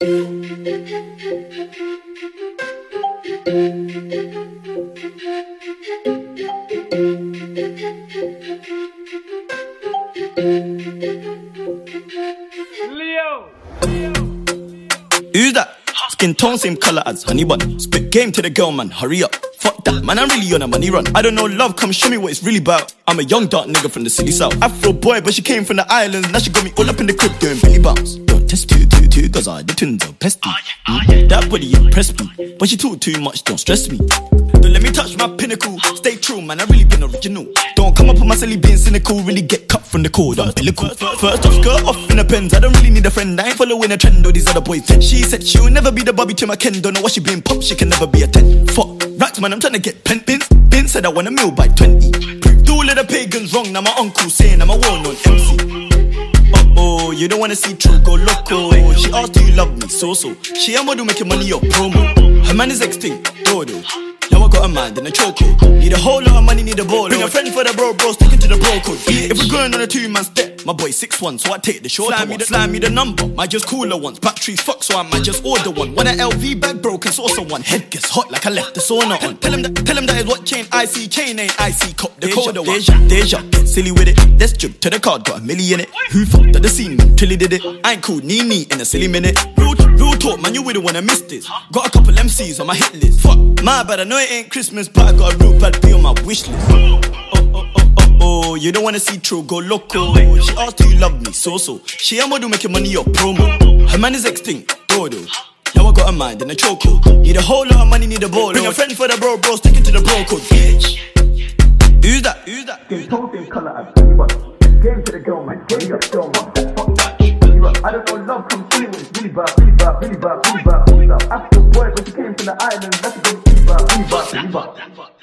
Who's that? Skin tone same color as honey bun. Spit game to the girl, man, hurry up. Fuck that, man, I'm really on a money run. I don't know love, come show me what it's really about. I'm a young dark nigga from the city south. Afro boy, but she came from the islands. Now she got me all up in the crib doing Billy bounce. Don't test two, cause I the twins are pesty. That body impressed me, but she talk too much, don't stress me. Don't let me touch my pinnacle. Stay true, man, I really been original. Don't come up on my silly being cynical. Really get cut from the cord, umbilical. First off, skirt off in the pens. I don't really need a friend, I ain't following a trend. All these other boys said. She said she'll never be the Bobby to my Ken. Don't know why she being popped, she can never be a 10. Fuck, racks, man, I'm trying to get pen pins. Bin said I want a meal by 20. Proved all of the pagans wrong, now my uncle saying I'm a well-known MC. Oh, you don't wanna see true, go loco. She asked do you love me, so she a model making money off promo. Her man is extinct, dodo. Now I got a mind and a chokehold. Need a whole lot of money, need a ball. Bring a friend for the bro, sticking to the bro code. If we're going on a 2-man step, my boy 6'1", so I take the shorter one. Slime me the number, might just cooler ones. Batteries fuck, so I might just order one. Want an LV bag broken, saucer one. Head gets hot like I left the sauna on. Tell him that is what chain IC, chain ain't IC, cop the coder one. Deja, get silly with it. Let's jump to the card, got a milli in it. Who fucked at the scene, man, Trilly did it. I ain't cool, knee in a silly minute. Real talk, man, you wouldn't wanna miss this. Got a couple MCs on my hit list. Fuck, my bad, I know it ain't Christmas, but I got a real bad B on my wish list. Oh, you don't wanna see true, go loco. She asked do you love me, so she a model making money off promo. Her man is extinct, dodo. Now I got a mind and a chokehold. Need a whole lot of money, need a ball. Bring a friend for the bro, sticking to the bro code. Bitch. Who's that? Skin tone same color as honey bun. Game to the girl, man, game up, girl, man. Fuck that. I don't know love comes through, it's really bad. After boy, but she came from the island, that's a good really bad.